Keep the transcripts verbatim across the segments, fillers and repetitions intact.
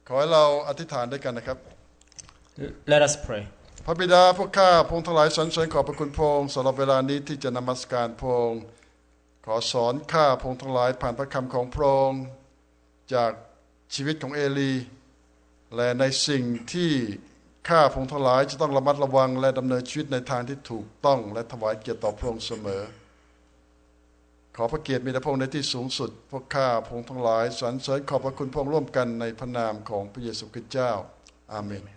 ขอให้เราอธิษฐานด้วยกันนะครับ Let us pray. พระบิดาพวกข้าพระองค์ทั้งหลายสรรเสริญขอบพระคุณพระองค์สำหรับเวลานี้ที่จะนมัสการพระองค์ขอสอนข้าพระองค์ทั้งหลายผ่านพระคำของพระองค์จากชีวิตของเอลีและในสิ่งที่ข้าพระองค์ทั้งหลายจะต้องระมัดระวังและดำเนินชีวิตในทางที่ถูกต้องและถวายเกียรติต่อพระองค์เสมอขอพระเกียรติมีแต่พระองค์ในที่สูงสุดพวกข้าพระองค์ทั้งหลายสรรเสริญขอบพระคุณพระองค์ร่วมกันในพระนามของพระเยซูคริสต์เจ้าอาเมน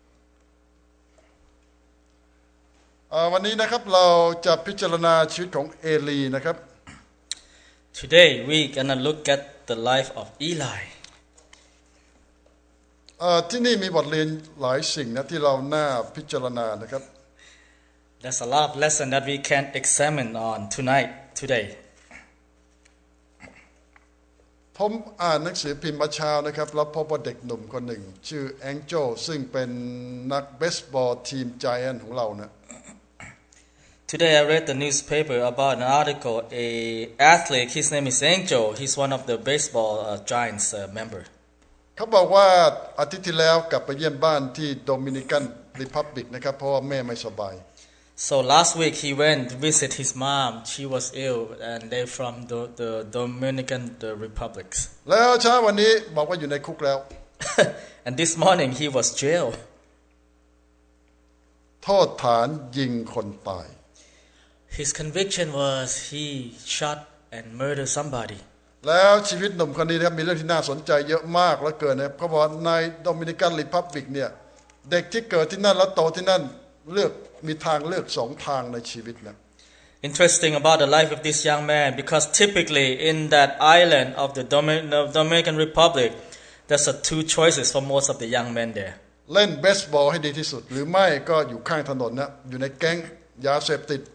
วันนี้นะครับเราจะพิจารณาชีวิตของเอลีนะครับ Today we gonna look at the life of Eli. ที่นี่มีบทเรียนหลายสิ่งนะที่เราน่าพิจารณานะครับ There's a lot of lesson that we can examine on tonight today. ผมอ่านหนังสือพิมพ์มาเช้านะครับแล้วพบว่าเด็กหนุ่มคนหนึ่งชื่อแองเจิลซึ่งเป็นนักเบสบอลทีมไจแอนท์ของเรานะ Today I read the newspaper about an article. A athlete, his name is Angel. He's one of the baseball uh, Giants uh, member. เขาบอกว่าอาทิตย์ที่แล้วกลับไปเยี่ยมบ้านที่โดมินิกันริพับลิกนะครับเพราะว่าแม่ไม่สบาย So last week he went to visit his mom. She was ill, and they're from the, the Dominican the Republic. แล้วเช้าวันนี้บอกว่าอยู่ในคุกแล้ว And this morning he was jailed. โทษฐานยิงคนตาย His conviction was he shot and murdered somebody. แล้วชีวิตหนุ่มคนนี้นะครับมีเรื่องที่น่าสนใจเยอะมากเหลือเกินนะเพราะว่าในโดมินิกันริพับลิกเนี่ยเด็กที่เกิดที่นั่นแล้วโตที่นั่นเลือกมีทางเลือกสองทางในชีวิตนะ Interesting about the life of this young man because typically in that island of the Dominican Republic there's a two choices for most of the young men there. เล่นเบสบอลให้ดีที่สุดหรือไม่ก็อยู่ข้างถนนนะอยู่ในแก๊งยาเสพติด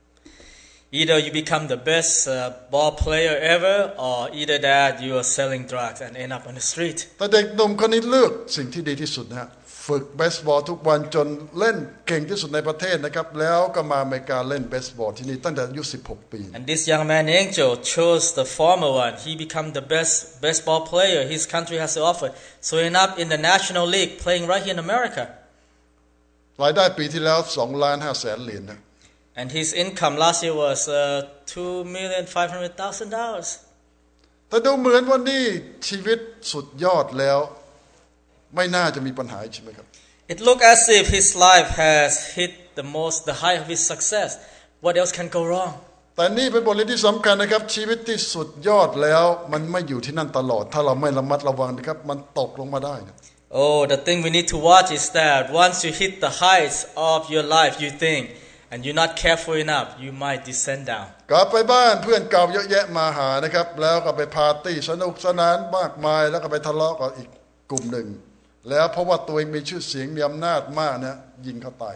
Either you become the best uh, ball player ever, or either that you are selling drugs and end up on the street. แต่เด็กหนุ่มคนนี้เลือกสิ่งที่ดีที่สุดนะฮะฝึกเบสบอลทุกวันจนเล่นเก่งที่สุดในประเทศนะครับแล้วก็มาอเมริกาเล่นเบสบอลที่นี่ตั้งแต่อายุสิบหกปี And this young man Angel chose the former one. He became the best baseball player his country has to offer. So he ended up in the National League playing right here in America. รายได้ปีที่แล้วสองล้านห้าแสนเหรียญนะ And his income last year was uh, two million five hundred thousand dollars. แต่ดูเหมือนว่านี่ชีวิตสุดยอดแล้วไม่น่าจะมีปัญหาใช่ไหมครับ It looked as if his life has hit the most the height of his success. What else can go wrong? แต่นี่เป็นบทเรียนที่สำคัญนะครับชีวิตที่สุดยอดแล้วมันไม่อยู่ที่นั่นตลอดถ้าเราไม่ระมัดระวังนะครับมันตกลงมาได้นะ Oh, the thing we need to watch is that once you hit the heights of your life, you think, and you're not careful enough, you might descend down. กลับไปบ้านเพื่อนเก่าเยอะแยะมาหานะครับแล้วก็ไปปาร์ตี้สนุกสนานมากมายแล้วก็ไปทะเลาะกับอีกกลุ่มหนึ่งแล้วเพราะว่าตัวเองมีชื่อเสียงมีอำนาจมากนะยิงเขาตาย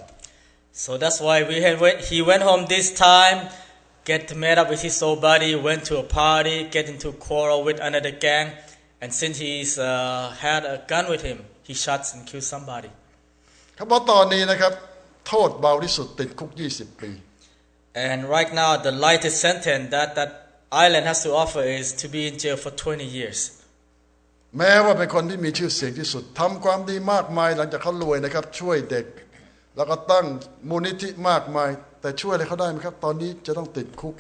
So that's why we had he went home this time, get met up with his old buddy, went to a party, get into a quarrel with another gang, and since he's uh, had a gun with him, he shot and killed somebody. เขาบอกตอนนี้นะครับโทษเบาที่สุดติดคุกยี่สิบปี And right now the lightest sentence that that island has to offer is to be in jail for twenty years. แม้ว่าเป็นคนที่มีชื่อเสียงที่สุดทำความดีมากมายหลังจากเขารวยนะครับช่วยเด็กแล้วก็ตั้งมูลนิธิมากมายแต่ช่วยอะไรเขาได้ไหมครับตอนนี้จะต้องติดคุก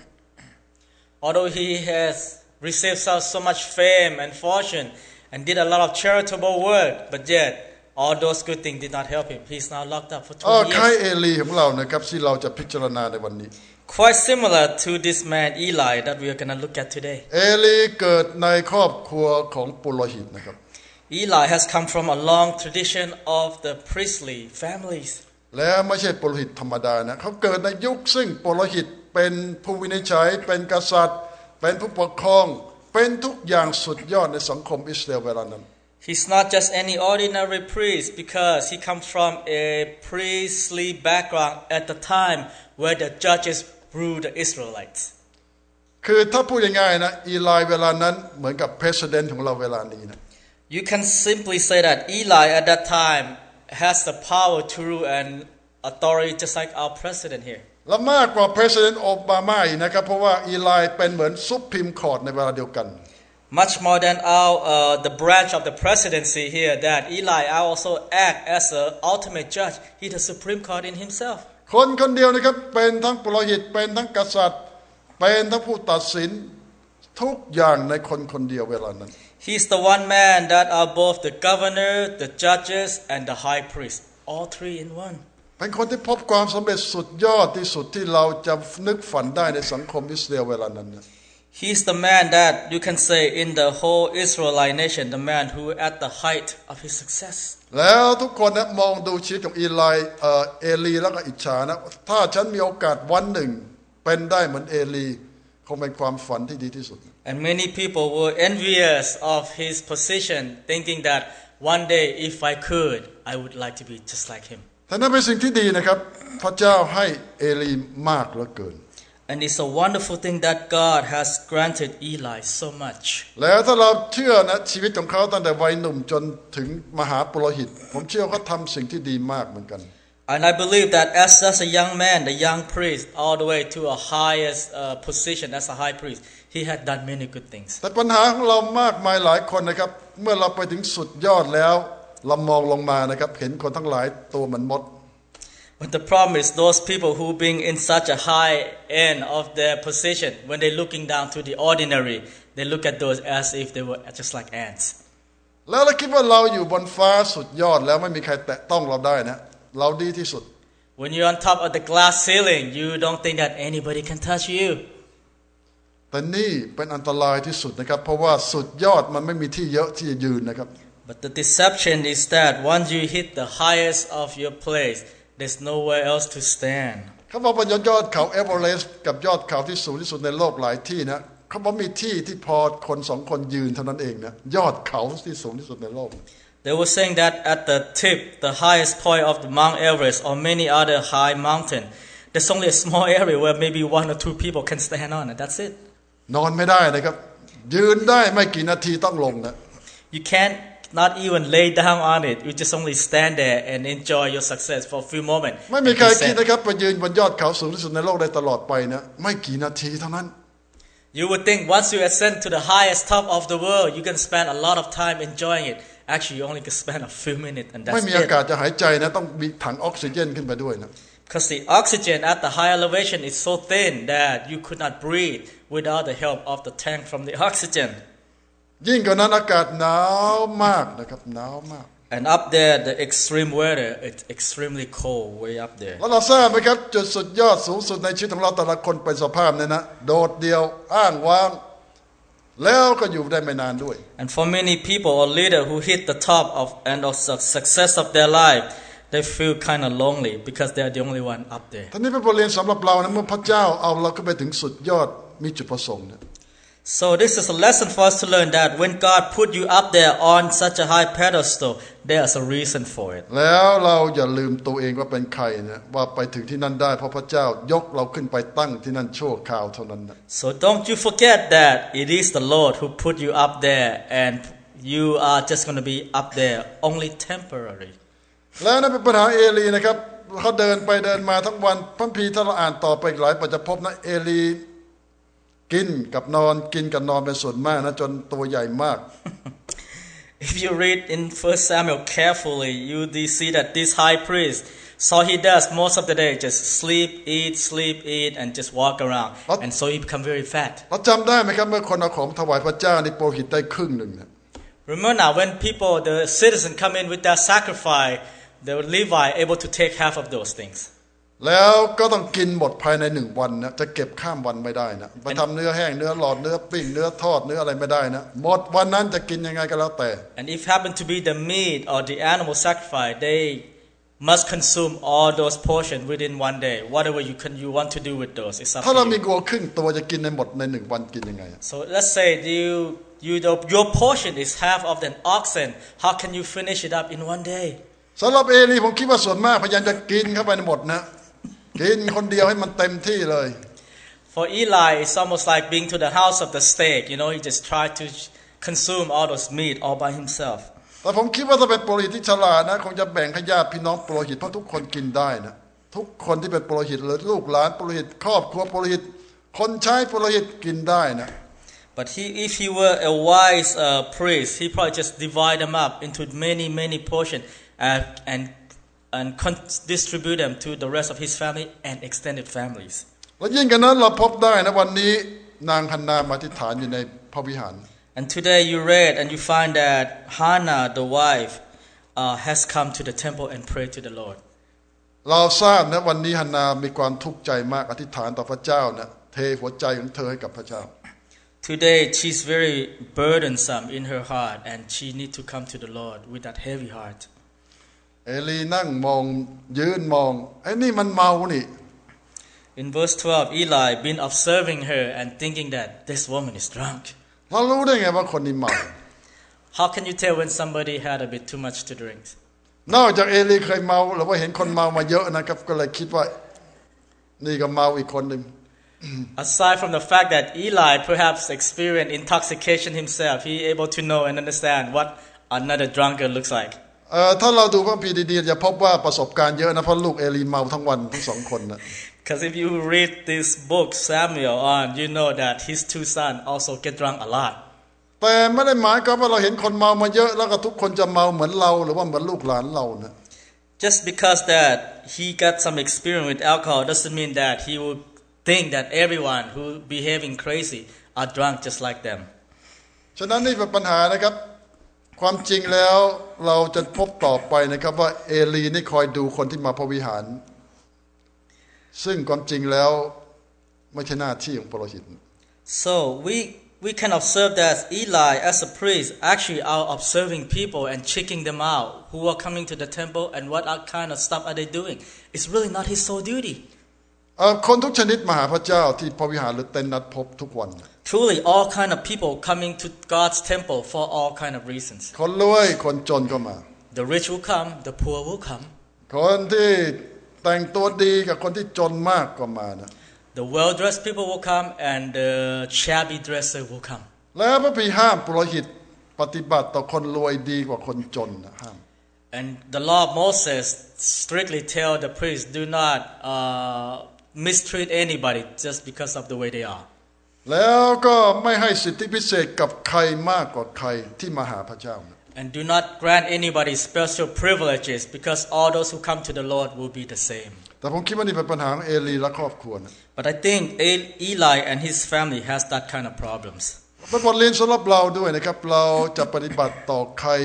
Although he has received so, so much fame and fortune and did a lot of charitable work, but yet all those good things did not help him. He's now locked up for twenty years. คล้ายเอลีของเรานะครับที่เราจะพิจารณาในวันนี้ Quite similar to this man Eli that we are going to look at today. เอลีเกิดในครอบครัวของปุโรหิตนะครับ Eli has come from a long tradition of the priestly families. และไม่ใช่ปุโรหิตธรรมดานะเขาเกิดในยุคซึ่งปุโรหิตเป็นผู้วินิจฉัยเป็นกษัตริย์เป็นผู้ปกครองเป็นทุกอย่างสุดยอดในสังคมอิสราเอลเวลานั้น He's not just any ordinary priest because he comes from a priestly background at the time where the judges ruled the Israelites. คือถ้าพูดง่ายๆนะอีไลเวลานั้นเหมือนกับ president ของเราเวลานี้นะ You can simply say that Eli at that time has the power to rule and authority just like our president here. และมากกว่า president โอบามาอีกนะครับเพราะว่าอีไลเป็นเหมือนซุปพิมคอร์ดในเวลาเดียวกัน Much more than our uh, the branch of the presidency here, that Eli also act as the ultimate judge. He's the Supreme Court in himself. คนคนเดียวนะครับเป็นทั้งปุโรหิตเป็นทั้งกษัตริย์เป็นทั้งผู้ตัดสินทุกอย่างในคนคนเดียวเวลานั้น He's the one man that are both the governor, the judges, and the high priest, all three in one. เป็นคนที่พบความสำเร็จสุดยอดที่สุดที่เราจะนึกฝันได้ในสังคมอิสราเอลเวลานั้น He's the man that you can say in the whole Israelite nation, the man who at the height of his success. แล้วทุกคนนะมองดูชีวิตของอีไลเอ่อเอลีแล้วก็อิจฉานะถ้าฉันมีโอกาสวันหนึ่งเป็นได้เหมือนเอลีคงเป็นความฝันที่ดีที่สุด And many people were envious of his position, thinking that one day if I could, I would like to be just like him. แต่นั่นเป็นสิ่งที่ดีนะครับพระเจ้าให้เอลีมากเหลือเกิน And it's a wonderful thing that God has granted Eli so much. แล้วถ้าเราเชื่อนะชีวิตของเขาตั้งแต่วัยหนุ่มจนถึงมหาปุโรหิตผมเชื่อเขาทำสิ่งที่ดีมากเหมือนกัน And I believe that as as a young man, the young priest, all the way to a highest uh, position as a high priest, he had done many good things. แต่ปัญหาของเรามากมายหลายคนนะครับเมื่อเราไปถึงสุดยอดแล้วเรามองลงมานะครับเห็นคนทั้งหลายตัวเหมือนมด But the problem is those people who being in such a high end of their position, when they're looking down to the ordinary, they look at those as if they were just like ants. แล้วเราคิดว่าเราอยู่บนฟ้าสุดยอดแล้วไม่มีใครแตะต้องเราได้นะเราดีที่สุด When you're on top of the glass ceiling, you don't think that anybody can touch you. แต่นี่เป็นอันตรายที่สุดนะครับเพราะว่าสุดยอดมันไม่มีที่เยอะที่จะยืนนะครับ But the deception is that once you hit the highest of your place, there's nowhere else to stand. เขาบอกว่ายอดเขาเอเวอเรสต์กับยอดเขาที่สูงที่สุดในโลกหลายที่นะเขาบอกมีที่ที่พอคนสองคนยืนเท่านั้นเองนะยอดเขาที่สูงที่สุดในโลก They were saying that at the tip, the highest point of the Mount Everest or many other high mountain, there's only a small area where maybe one or two people can stand on, and that's it. นอนไม่ได้นะครับยืนได้ไม่กี่นาทีต้องลงนะ You can't not even lay down on it. You just only stand there and enjoy your success for a few moments. ไม่มีใครคิดนะครับไปยืนบนยอดเขาสูงที่สุดในโลกได้ตลอดไปนะไม่กี่นาทีเท่านั้น You would think once you ascend to the highest top of the world, you can spend a lot of time enjoying it. Actually, you only can spend a few minutes, and that's ไม่มีอากาศ it. จะหายใจนะต้องมีถังออกซิเจนขึ้นไปด้วยนะ Because the oxygen at the high elevation is so thin that you could not breathe without the help of the tank from the oxygen. ยิ่งกว่านั้นอากาศหนาวมากนะครับหนาวมาก And up there, the extreme weather, it's extremely cold way up there. แล้วเราทราบไหมครับจุดสุดยอดสูงสุดในชีวิตของเราแต่ละคนเป็นสภาพเนี่ยนะโดดเดี่ยวอ้างว้างแล้วก็อยู่ได้ไม่นานด้วย And for many people or leaders who hit the top of and of success of their life, they feel kind of lonely because they are the only one up there. ท่านี้เป็นบทเรียนสำหรับเรานะเมื่อพระเจ้าเอาเราขึ้นไปถึงสุดยอดมีจุดประสงค์นะ So this is a lesson for us to learn that when God put you up there on such a high pedestal, there's a reason for it. แล้วเราอย่าลืมตัวเองว่าเป็นใครนะว่าไปถึงที่นั่นได้เพราะพระเจ้ายกเราขึ้นไปตั้งที่นั่นชั่วคราวเท่านั้นนะ So don't you forget that it is the Lord who put you up there and you are just going to be up there only temporary. แล้วนั่นเป็นปัญหาเอลีนะครับเขาเดินไปเดินมาทั้งวันพระคัมภีร์ถ้าเราอ่านต่อไปอีกหลายปัจจะพบนะเอลีกินกับนอนกินกับนอนเป็นส่วนมากนะจนตัวใหญ่มาก If you read in First Samuel carefully, you see that this high priest, so he does most of the day just sleep, eat, sleep, eat, and just walk around, and so he become very fat. เราจำได้ไหมครับเมื่อคนเอาของถวายพระเจ้านี่โปรหิตได้ครึ่งหนึ่งนะ Remember now, when people, the citizens come in with their sacrifice, the Levi able to take half of those things. แล้วก็ต้องกินหมดภายในหนึ่งวันนะจะเก็บข้ามวันไม่ได้นะไปทำเนื้อแห้งเนื้อหลอดเนื้อปิ้งเนื้อทอดเนื้ออะไรไม่ได้นะหมดวันนั้นจะกินยังไงก็แล้วแต่ And if happen to be the meat or the animal sacrifice, they must consume all those portions within one day. Whatever you can, you want to do with those, it's up ถ้าเรา to มี you. วัวครึ่งตัวจะกินในหมดในหนึ่งวันกินยังไง So let's say you, you, your portion is half of an oxen. How can you finish it up in one day? สำหรับเอลีผมคิดว่าส่วนมากพยายามจะกินเข้าไปในหมดนะกินคนเดียวให้มันเต็มที่เลย For Eli, it's almost like being to the house of the steak. You know, he just tried to consume all those meat all by himself. แต่ผมคิดว่าถ้าเป็นโปรหิตที่ฉลาดนะคงจะแบ่งให้ญาติพี่น้องโปรหิตเพราะทุกคนกินได้นะทุกคนที่เป็นโปรหิตหรือลูกหลานโปรหิตครอบครัวโปรหิตคนใช้โปรหิตกินได้นะ But he, if he were a wise uh, priest, he probably just divide them up into many, many portions and and and con- distribute them to the rest of his family and extended families. และยิ่งกันนั้นเราพบได้นะวันนี้นางฮันนามาอธิษฐานอยู่ในพระวิหาร And today you read and you find that Hannah, the wife, uh, has come to the temple and prayed to the Lord. เราทราบนะวันนี้ฮันนามีความทุกข์ใจมากอธิษฐานต่อพระเจ้านะเทหัวใจของเธอให้กับพระเจ้า Today she's very burdensome in her heart and she need to come to the Lord with that heavy heart. เอลีนั่งมองยืนมองไอ้นี่มันเมานี่ In verse twelve, Eli been observing her and thinking that this woman is drunk. เรารู้ได้ไงว่าคนนี้เมา How can you tell when somebody had a bit too much to drink? นอกจากเอลีเคยเมาหรือว่าเห็นคนเมามาเยอะนะครับก็เลยคิดว่านี่ก็เมาอีกคนหนึ่ง Aside from the fact that Eli perhaps experienced intoxication himself, he able to know and understand what another drunkard looks like. เอ่อถ้าเราดูพระคัมภีร์ดีๆจะพบว่าประสบการณ์เยอะนะเพราะลูกเอลีเมาทั้งวันทั้งสองคนนะ Because if you read this book Samuel on, you know that his two sons also get drunk a lot. แต่ไม่ได้หมายความว่าเราเห็นคนเมามาเยอะแล้วก็ทุกคนจะเมาเหมือนเราหรือว่าเหมือนลูกหลานเรานะ Just because that he got some experience with alcohol doesn't mean that he will think that everyone who behaving crazy are drunk just like them. ฉะนั้นนี่เป็นปัญหานะครับความจริงแล้วเราจะพบต่อไปนะครับว่าเอลีนี่คอยดูคนที่มาพระวิหารซึ่งความจริงแล้วไม่ใช่หน้าที่ของปุโรหิต So we we can observe that Eli as a priest actually are observing people and checking them out who are coming to the temple and what kind of stuff are they doing. It's really not his sole duty. คนทุกชนิดมาหาพระเจ้าที่พระวิหารหรือเต็นท์นัดพบทุกวัน Truly, all kind of people coming to God's temple for all kind of reasons. คนรวยคนจนก็มา The rich will come, the poor will come. คนที่แต่งตัวดีกับคนที่จนมากก็มานะ The well-dressed people will come and the shabby dresser will come. แล้วพระบิดาห้ามปุโรหิตปฏิบัติต่อคนรวยดีกว่าคนจนนะห้าม And the law of Moses strictly tell the priest do not uh, mistreat anybody just because of the way they are. แล้วก็ไม่ให้สิทธิพิเศษกับใครมากกว่าใครที่มาหาพระเจ้า And do not grant anybody special privileges because all those who come to the Lord will be the same. แต่ผมคิดว่านี่เป็นปัญหาของเอลีและครอบครัวนะ But I think Eli and his family has that kind of problems. เป็นบทเรียนสำหรับเราด้วยนะครับเราจะปฏิบัติต่อใคร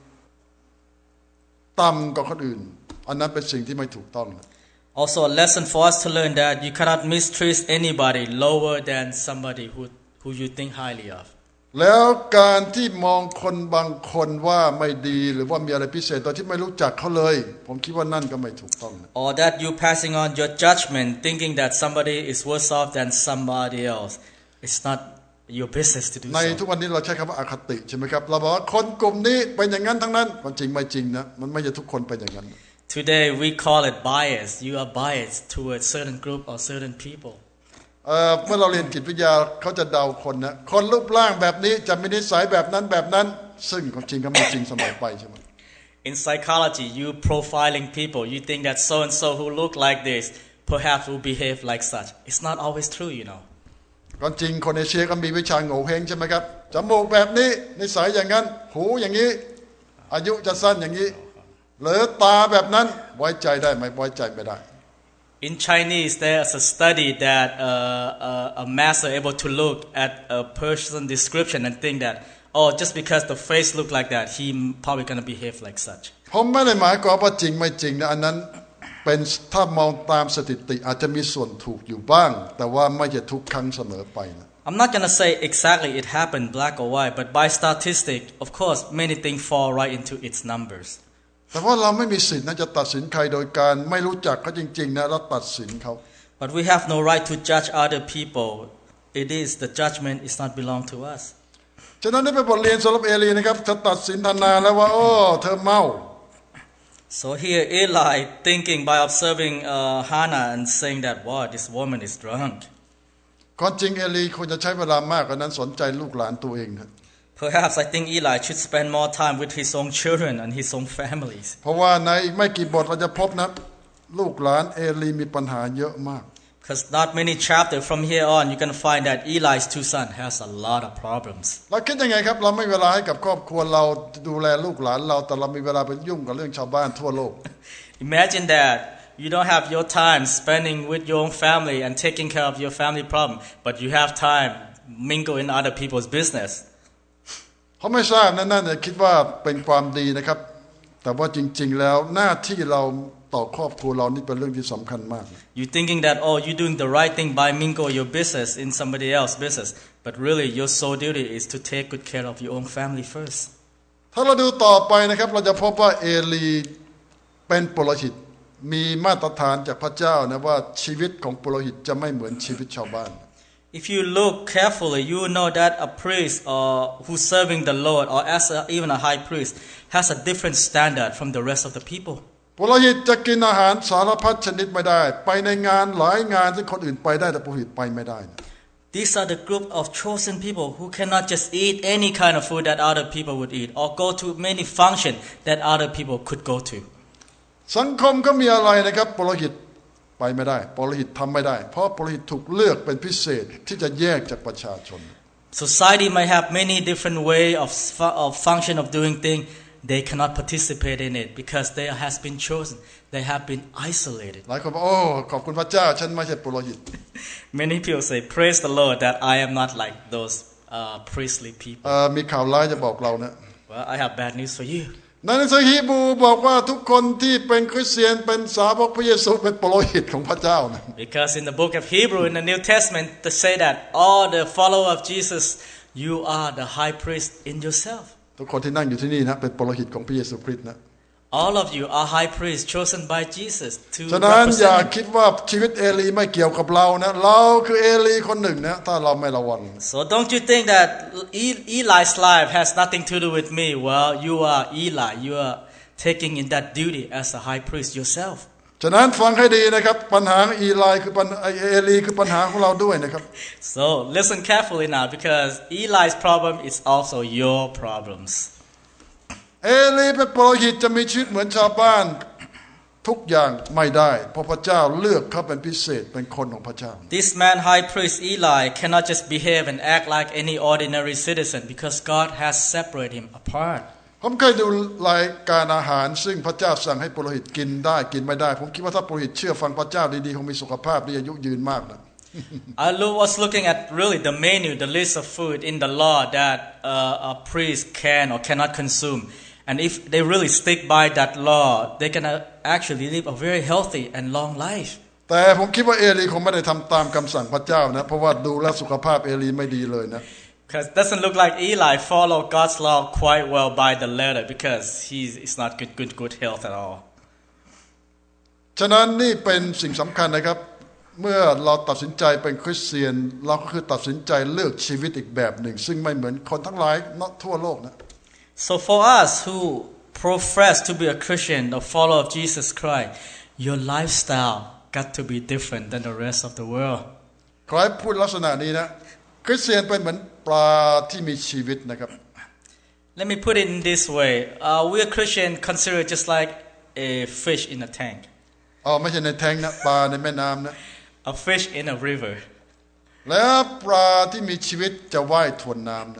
ต่ำกว่าคนอื่นอันนั้นเป็นสิ่งที่ไม่ถูกต้องนะ Also a lesson for us to learn that you cannot mistreat anybody lower than somebody who who you think highly of. แล้วการที่มองคนบางคนว่าไม่ดีหรือว่ามีอะไรพิเศษโดยที่ไม่รู้จักเขาเลยผมคิดว่านั่นก็ไม่ถูกต้องนะ Or that you passing on your judgment thinking that somebody is worse off than somebody else. It's not your business to do ใน so. ทุกวันนี้เราใช้คำว่าอคติใช่ไหมครับเราบอกว่าคนกลุ่มนี้เป็นอย่างนั้นทั้งนั้นมันจริงไม่จริงนะมันไม่ใช่ทุกคนเป็นอย่างนั้น Today we call it bias. You are biased towards certain group or certain people. เอ่อเมื่อเราเรียนจิตวิทยาเขาจะเดาคนนะคนรูปร่างแบบนี้จะมีนิสัยแบบนั้นแบบนั้นซึ่งความจริงก็ไม่จริงเสมอไปใช่ไหม In psychology, you profiling people. You think that so and so who look like this perhaps will behave like such. It's not always true, you know. ความจริงคนเอเชียก็มีวิชาโง่เฮงใช่ไหมครับจมูกแบบนี้นิสัยอย่างนั้นหูอย่างนี้อายุจะสั้นอย่างนี้หรือตาแบบนั้นไว้ใจได้ไหมไว้ใจไม่ได้ In Chinese, there's a study that uh, uh, a master able to look at a person's description and think that, oh, just because the face look like that, he probably gonna behave like such. ผมไม่ได้หมายความว่าจริงไม่จริงนะอันนั้นเป็นถ้ามองตามสถิติอาจจะมีส่วนถูกอยู่บ้างแต่ว่าไม่ใช่ทุกครั้งเสมอไปนะ I'm not gonna say exactly it happened black or white, but by statistic, of course, many things fall right into its numbers. แต่ว่าเราไม่มีสิทธิ์นะจะตัดสินใครโดยการไม่รู้จักเขาจริงๆนะแล้วตัดสินเขา But we have no right to judge other people. It is the judgment is not belong to us. ฉะนั้นนี่เป็นบทเรียนสำหรับเอลีนะครับเธอตัดสินทันนาแล้วว่าโอ้เธอเมา So here Eli thinking by observing uh, Hannah and saying that, wow, this woman is drunk. ความจริงเอลีควรจะใช้เวลามากกว่านั้นสนใจลูกหลานตัวเองนะ Perhaps I think Eli should spend more time with his own children and his own families. เพราะว่าในอีกไม่กี่บทเราจะพบนะลูกหลานเอลีมีปัญหาเยอะมาก Because not many chapters from here on, you can find that Eli's two sons has a lot of problems. เราคิดยังไงครับเราไม่เวลาให้กับครอบครัวเราดูแลลูกหลานเราแต่เรามีเวลาไปยุ่งกับเรื่องชาวบ้านทั่วโลก Imagine that you don't have your time spending with your own family and taking care of your family problem, but you have time mingle in other people's business. เขาไม่ทราบนั่นนั่นคิดว่าเป็นความดีนะครับแต่ว่าจริงๆแล้วหน้าที่เราต่อครอบครัวเรานี่เป็นเรื่องที่สำคัญมาก You thinking that oh you're doing the right thing by mingle your business in somebody else's business, but really your sole duty is to take good care of your own family first. ถ้าเราดูต่อไปนะครับเราจะพบว่าเอลีเป็นปุโรหิตมีมาตรฐานจากพระเจ้านะว่าชีวิตของปุโรหิตจะไม่เหมือนชีวิตชาวบ้าน If you look carefully, you know that a priest or who's serving the Lord or as a, even a high priest has a different standard from the rest of the people. ปุโรหิตจะกินอาหารสารพัดชนิดไม่ได้ไปในงานหลายงานที่คนอื่นไปได้แต่ปุโรหิตไปไม่ได้ These are the group of chosen people who cannot just eat any kind of food that other people would eat or go to many functions that other people could go to. สังคมก็มีอะไรนะครับปุโรหิตไปไม่ได้ปุโรหิตทำไม่ได้เพราะปุโรหิตถูกเลือกเป็นพิเศษที่จะแยกจากประชาชน Society might have many different way of of function of doing things. They cannot participate in it because they has been chosen. They have been isolated. หลายคนบอกโอ้ขอบคุณพระเจ้าฉันไม่ใช่ปุโรหิต Many people say praise the Lord that I am not like those uh, priestly people. มีข่าวร้ายจะบอกเรานะ Well, I have bad news for you. ในหนังสือฮีบรูบอกว่าทุกคนที่เป็นคริสเตียนเป็นสาวกพระเยซูเป็นปุโรหิตของพระเจ้านะ Because in the book of Hebrew in the New Testament they say that all the follower of Jesus you are the high priest in yourself. ทุกคนที่นั่งอยู่ที่นี่นะเป็นปุโรหิตของพระเยซูคริสต์นะ All of you are high priests chosen by Jesus to ฉะนั้นอย่า represent คิดว่าชีวิตเอลีไม่เกี่ยวกับเรานะเราคือเอลีคนหนึ่งนะถ้าเราไม่ระวัง So don't you think that Eli's life has nothing to do with me? Well, you are Eli. You are taking in that duty as a high priest yourself. ฉะนั้นฟังให้ดีนะครับปัญหาอีไลคือปัญเอลีคือปัญหาของเราด้วยนะครับ So listen carefully now because Eli's problem is also your problems. เอลีเป็นปุโรหิตจะมีชีวิตเหมือนชาวบ้านทุกอย่างไม่ได้เพราะพระเจ้าเลือกเขาเป็นพิเศษเป็นคนของพระเจ้า This man high priest Eli cannot just behave and act like any ordinary citizen because God has separated him apart. ผมเคยดูรายการอาหารซึ่งพระเจ้าสั่งให้ปุโรหิตกินได้กินไม่ได้ผมคิดว่าถ้าปุโรหิตเชื่อฟังพระเจ้าดีๆคงมีสุขภาพดีอายุยืนมากนะ I was looking at really the menu, the list of food in the law that uh, a priest can or cannot consume. And if they really stick by that law, they can actually live a very healthy and long life. แต่ผมคิดว่าเอลีคงไม่ได้ทำตามคำสั่งพระเจ้านะเพราะว่าดูแลสุขภาพเอลีไม่ดีเลยนะ Because it doesn't look like Eli followed God's law quite well by the letter because he's it's not good good good health at all. ฉะนั้นนี่เป็นสิ่งสำคัญนะครับเมื่อเราตัดสินใจเป็นคริสเตียนเราก็คือตัดสินใจเลือกชีวิตอีกแบบหนึ่งซึ่งไม่เหมือนคนทั้งหลายทั่วโลกนะ So for us who profess to be a Christian, a follower of Jesus Christ, your lifestyle got to be different than the rest of the world. ขอให้พูดลักษณะนี้นะคริสเตียนเป็นเหมือนปลาที่มีชีวิตนะครับ Let me put it in this way: uh, we are Christian considered just like a fish in a tank. อ๋อไม่ใช่ในแทงนะปลาในแม่น้ำนะ A fish in a river. แล้วปลาที่มีชีวิตจะว่ายทวนน้ำนะ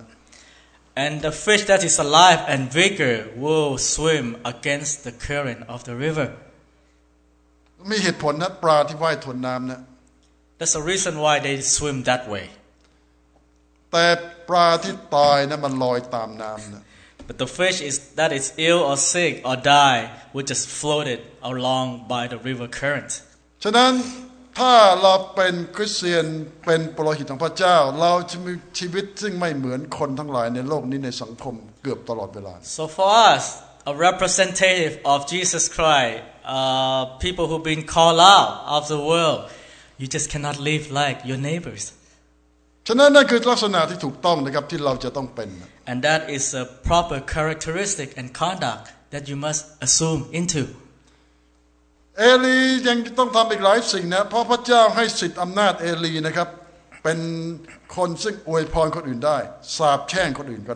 And the fish that is alive and vigor will swim against the current of the river. มีเหตุผลนะปลาที่ว่ายทวนน้ำนะ That's the reason why they swim that way. แต่ปลาที่ตายนะมันลอยตามน้ำนะ But the fish is that is ill or sick or die will just float it along by the river current. ฉะนั้นถ้าเราเป็นคริสเตียนเป็นปุโรหิตของพระเจ้าเราจะมีชีวิตซึ่งไม่เหมือนคนทั้งหลายในโลกนี้ในสังคมเกือบตลอดเวลา So for us, a representative of Jesus Christ, uh, people who've been called out of the world, you just cannot live like your neighbors. ฉะนั้นนั่นคือลักษณะที่ถูกต้องนะครับที่เราจะต้องเป็น And that is a proper characteristic and conduct that you must assume into. เอลียังต้องทำอีกหลายสิ่งนะเพราะพระเจ้าให้สิทธิอำนาจเอลีนะครับเป็นคนซึ่งอวยพรคนอื่นได้สาปแช่งคนอื่นก็ได้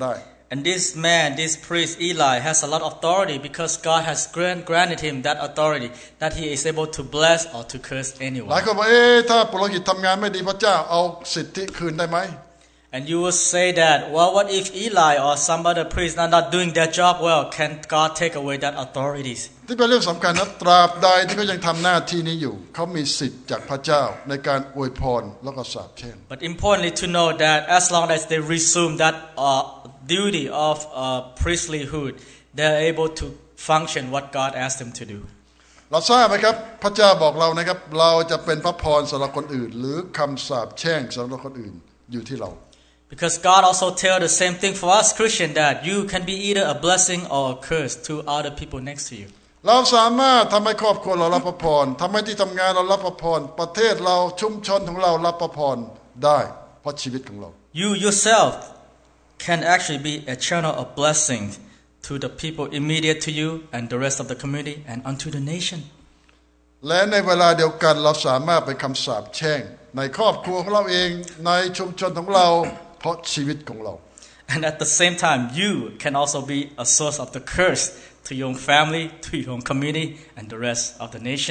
And this man, this priest Eli, has a lot of authority because God has grant, granted him that authority that he is able to bless or to curse หลาย anyone. คนบอกเอ๊ะถ้าปุโรหิตทำงานไม่ดีพระเจ้าเอาสิทธิคืนได้ไหม And you will say that, well, what if Eli or some other priest are not doing their job well? Can God take away that authorities? ที่เป็นเรื่องสำคัญนะตราบใดที่เขายังทำหน้าที่นี้อยู่เขามีสิทธิ์จากพระเจ้าในการอวยพรแล้วก็สาปแช่ง But importantly to know that as long as they resume that uh, duty of uh, priestlyhood, they are able to function what God asked them to do. เราทราบไหมครับพระเจ้าบอกเรานะครับเราจะเป็นพระพรสำหรับคนอื่นหรือคำสาปแช่งสำหรับคนอื่นอยู่ที่เรา Because God also tells the same thing for us Christians that you can be either a blessing or a curse to other people next to you. เราสามารถทำให้ครอบครัวเรารับพระพรทำให้ที่ทำงานเรารับพระพรประเทศเราชุมชนของเรารับพระพรได้เพราะชีวิตของเรา You yourself can actually be a channel of blessing to the people immediate to you and the rest of the community and unto the nation. และในเวลาเดียวกันเราสามารถเป็นคำสาปแช่งในครอบครัวของเราเองในชุมชนของเราเพราะชีวิตของเรา And at the same time, you can also be a source of the curse to your own family, to your own community, and the rest of the nation.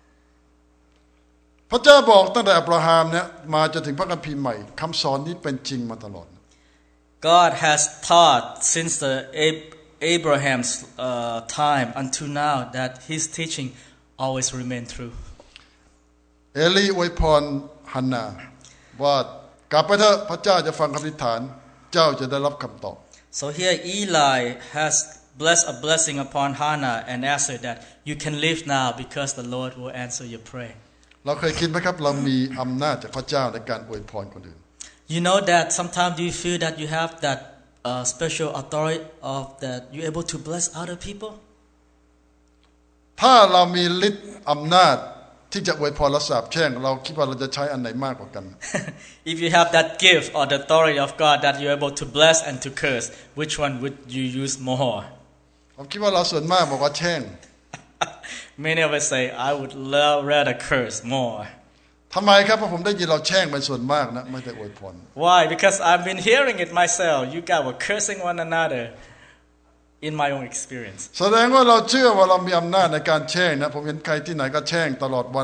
พระเจ้าบอกตั้งแต่อับราฮัมเนี่ยมาจนถึงพระคัมภีร์ใหม่คำสอนนี้เป็นจริงมาตลอด God has taught since the Abraham's uh, time until now that His teaching always remain true. เอลีอวยพรฮันนาว่ากลับไปเถอะพระเจ้าจะฟังคำอธิษฐานเจ้าจะได้รับคำตอบ So here Eli has blessed a blessing upon Hannah and answered that you can live now because the Lord will answer your prayer. เราเคยคิดไหมครับเรามีอำนาจจากพระเจ้าในการอวยพรคนอื่น You know that sometimes you feel that you have that uh, special authority of that you're able to bless other people. ถ้าเรามีฤทธิ์อำนาจที่จะอวยพรและสาปแช่งเราคิดว่าเราจะใช้อันไหนมากกว่ากัน If you have that gift or the authority of God that you're able to bless and to curse, which one would you use more? ผมคิดว่าเราส่วนมากบอกว่าแช่ง Many of us say, I would love rather curse more. ทำไมครับเพราะผมได้ยินเราแช่งเป็นส่วนมากนะไม่ได้อวยพร Why? Because I've been hearing it myself. You guys were cursing one another in my own experience. แสดงว่าเราเชื่อว่าเรามีอำนาจในการแช่งนะผมเห็นใครที่ไหนก็แช่งตลอดวัน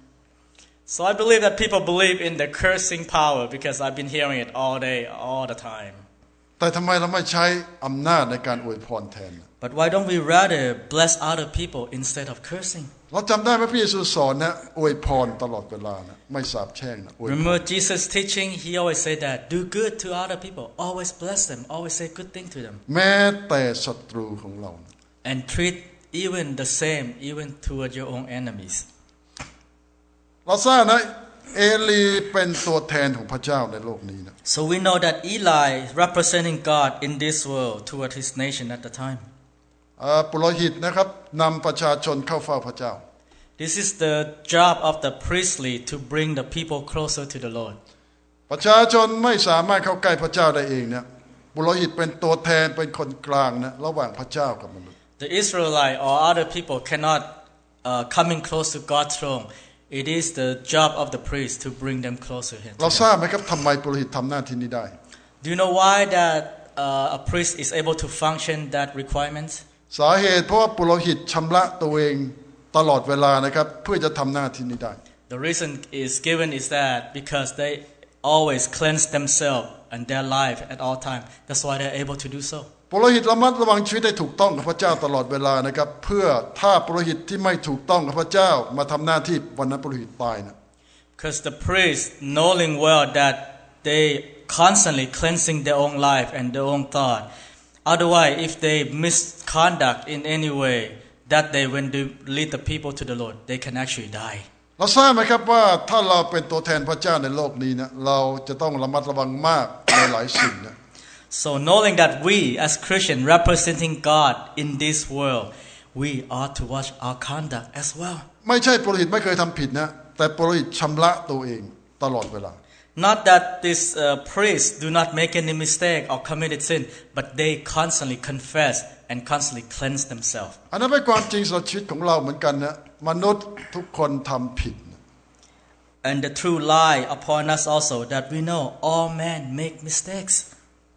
So I believe that people believe in the cursing power because I've been hearing it all day, all the time. แต่ทำไมเราไม่ใช้อำนาจในการอวยพรแทน But why don't we rather bless other people instead of cursing? เราจำได้ไหมพระเยซูสอนนะอวยพรตลอดเวลานะไม่สาปแช่งนะอวยพร Remember Jesus' teaching? He always said that do good to other people, always bless them, always say good thing to them, แม้แต่ศัตรูของเรา and treat even the same, even toward your own enemies. เราทราบนะเอลีเป็นตัวแทนของพระเจ้าในโลกนี้นะ So we know that Eli representing God in this world toward his nation at the time. ปุโรหิตนะครับนำประชาชนเข้าเฝ้าพระเจ้า This is the job of the priestly to bring the people closer to the Lord. ประชาชนไม่สามารถเข้าใกล้พระเจ้าได้เองนะปุโรหิตเป็นตัวแทนเป็นคนกลางนะระหว่างพระเจ้ากับมนุษย์ The Israelite or other people cannot uh, coming close to God's throne. It is the job of the priest to bring them closer to Him. เราทราบไหมครับทำไมปุโรหิตทำหน้าที่นี้ได้ Do you know why that uh, a priest is able to function that requirement? สาเหตุเพราะว่าปุโรหิตชำระตัวเองตลอดเวลานะครับเพื่อจะทำหน้าที่นี้ได้ The reason is given is that because they always cleanse themselves and their life at all time. That's why they're able to do so. ปุโรหิตระมัดระวังชีวิตให้ถูกต้องกับพระเจ้าตลอดเวลานะครับเพื่อถ้าปุโรหิตที่ไม่ถูกต้องกับพระเจ้ามาทำหน้าที่วันนั้นปุโรหิตตายนะ Because the priest knowing well that they constantly cleansing their own life and their own thought. Otherwise, if they misconduct in any way, that they when they lead the people to the Lord, they can actually die. เราทราบไหมครับว่าถ้าเราเป็นตัวแทนพระเจ้าในโลกนี้นะเราจะต้องระมัดระวังมากในหลายสิ่งนะ So knowing that we as Christians representing God in this world, we ought to watch our conduct as well. ไม่ใช่ปุโรหิตไม่เคยทำผิดนะแต่ปุโรหิตชำระตัวเองตลอดเวลา Not that these uh, priests do not make any mistake or committed sin, but they constantly confess and constantly cleanse themselves. อันนั้นเป็นความจริงสำหรับชีวิตของเราเหมือนกันนะมนุษย์ทุกคนทำผิด And the true lie upon us also that we know all men make mistakes.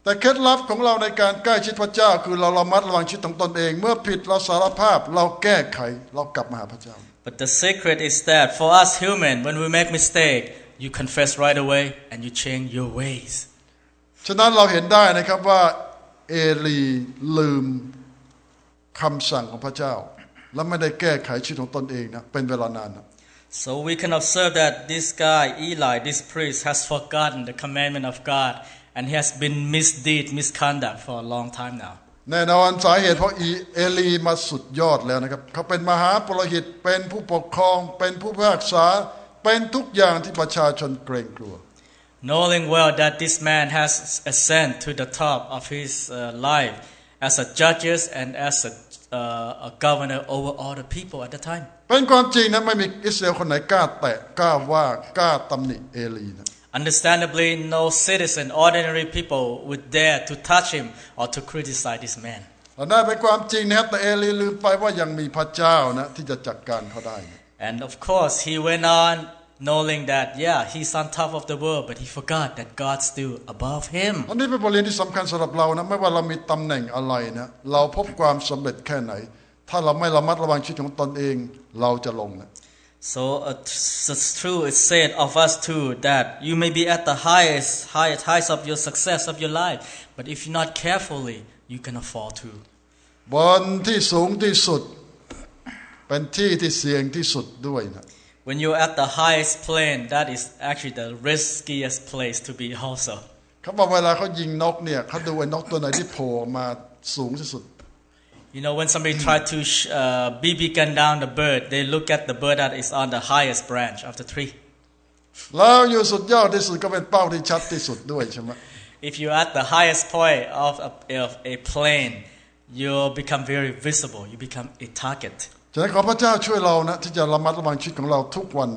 แต่เคล็ดลับของเราในการใกล้ชิดพระเจ้าคือเราระมัดระวังชีวิตของตนเองเมื่อผิดเราสารภาพเราแก้ไขเรากลับมาหาพระเจ้า But the secret is that for us human, when we make mistake, you confess right away and you change your ways. ฉะนั้นเราเห็นได้นะครับว่าเอลีลืมคำสั่งของพระเจ้าและไม่ได้แก้ไขชีวิตของตนเองนะเป็นเวลานานนะ So we can observe that this guy, Eli, this priest, has forgotten the commandment of God and he has been misdeed, misconduct for a long time now. แน่นอนสาเหตุเพราะเอลีมาสุดยอดแล้วนะครับเขาเป็นมหาปุโรหิตเป็นผู้ปกครองเป็นผู้พิพากษาเป็นทุกอย่างที่ประชาชนเกรงกลัว Knowing well that this man has ascended to the top of his uh, life as a judge and as a, uh, a governor over all the people at the time. เป็นความจริงนะไม่มีอิสราเอลคนไหนกล้าแตะกล้าว่ากล้าตำหนิเอลีนะ Understandably, no citizen, ordinary people would dare to touch him or to criticize this man. และนั่นเป็นความจริงนะครับแต่เอลีลืมไปว่ายังมีพระเจ้านะที่จะจัดการเขาได้นะ And of course, he went on knowing that, yeah, he's on top of the world, but he forgot that God's still above him. อันนี้เป็นบทเรียนที่สำคัญสำหรับเรานะไม่ว่าเรามีตำแหน่งอะไรนะเราพบความสำเร็จแค่ไหนถ้าเราไม่ระมัดระวังชีวิตของตนเองเราจะลงนะ So uh, it's true, it's said of us too that you may be at the highest, highest heights of your success of your life, but if you're not carefully, you can fall too. บนที่สูงที่สุดเป็นที่ที่เสี่ยงที่สุดด้วยนะ When you're at the highest plane, that is actually the riskiest place to be also. เขาบอกเวลาเขายิงนกเนี่ยเขาดูไอ้นกตัวไหนที่โผล่มาสูงที่สุด You know, when somebody try to uh, B B gun down the bird, they look at the bird that is on the highest branch of the tree. แล้วอยู่สุดยอดที่สุดก็เป็นเป้าที่ชัดที่สุดด้วยใช่ไหม If you're at the highest point of a, of a plane, you'll become very visible. You become a target. ฉะนั้นขอพระเจ้าช่วยเรานะที่จะระมัดระวังชีวิตของเราทุกวันนะ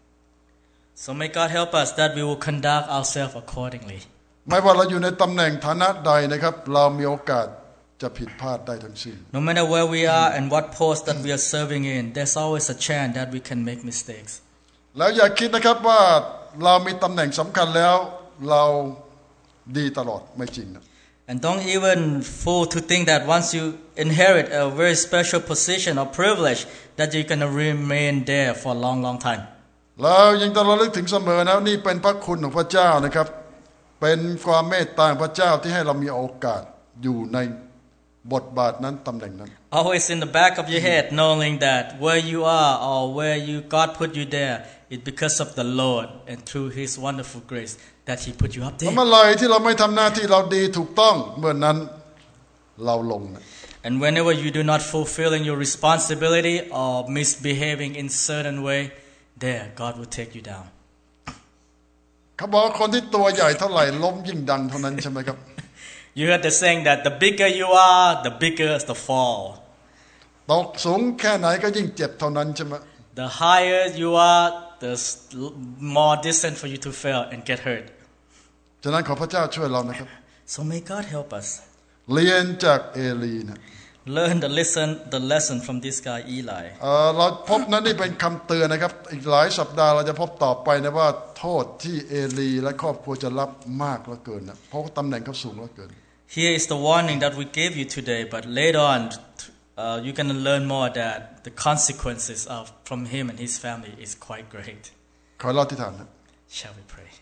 So may God help us that we will conduct ourselves accordingly. ไม่ว่าเราอยู่ในตำแหน่งฐานะใดนะครับเรามีโอกาสจะผิดพลาดได้ทั้งสิ้น No matter where we are and what post that we are serving in, there's always a chance that we can make mistakes. แล้วอย่าคิดนะครับว่าเรามีตำแหน่งสำคัญแล้วเราดีตลอดไม่จริงนะ And don't even fool to think that once you inherit a very special position or privilege that you're going to remain there for a long, long time. เรายังต้องระลึกถึงเสมอนะนี่เป็นพระคุณของพระเจ้านะครับเป็นความเมตตาของพระเจ้าที่ให้เรามีโอกาสอยู่ในบทบาทนั้นตำแหน่งนั้น Always in the back of your head knowing that where you are or where you God put you there is because of the Lord and through His wonderful grace that He put you up there. เมื่อไรที่เราไม่ทำหน้าที่เราดีถูกต้องเมื่อนั้นเราลงนะ And whenever you do not fulfilling your responsibility or misbehaving in certain way, there God will take you down. เขาบอกคนที่ตัวใหญ่เท่าไหร่ล้มยิ่งดังเท่านั้นใช่ไหมครับ You heard the saying that the bigger you are, the bigger is the fall. ตกสูงแค่ไหนก็ยิ่งเจ็บเท่านั้นใช่ไหม The higher you are, the more distant for you to fail and get hurt. ฉะนั้นขอพระเจ้าช่วยเรานะครับ So may God help us. เรียนจากเอลีนะ Learn the lesson, the lesson from this guy Eli. เอ่อเราพบนั้นนี่เป็นคำเตือนนะครับอีกหลายสัปดาห์เราจะพบต่อไปนะว่าโทษที่เอลีและครอบครัวจะรับมากเหลือเกินนะเพราะตำแหน่งเขาสูงเหลือเกิน Here is the warning that we gave you today, but later on uh, you're going to learn more that the consequences of from him and his family is quite great. ขอเราที่ฐานนะ Shall we pray?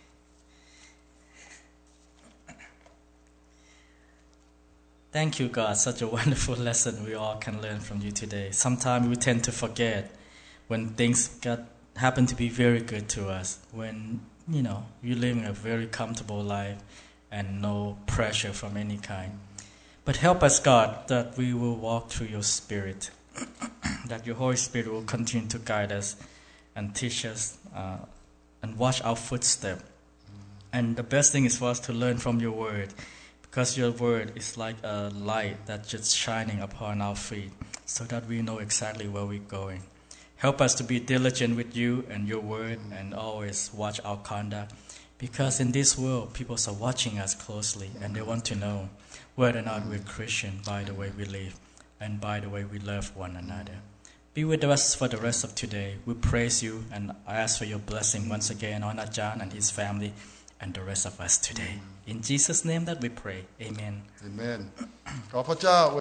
Thank you, God. Such a wonderful lesson we all can learn from you today. Sometimes we tend to forget when things got, happen to be very good to us, when, you know, you're living a very comfortable life and no pressure from any kind. But help us, God, that we will walk through your Spirit, that your Holy Spirit will continue to guide us and teach us uh, and watch our footsteps. And the best thing is for us to learn from your word, because your word is like a light that's just shining upon our feet so that we know exactly where we're going. Help us to be diligent with you and your word and always watch our conduct, because in this world, people are watching us closely and they want to know whether or not we're Christian by the way we live and by the way we love one another. Be with us for the rest of today. We praise you and I ask for your blessing once again on Ajahn and his family and the rest of us today. In Jesus' name that we pray. Amen. Amen ขอพระเจ้า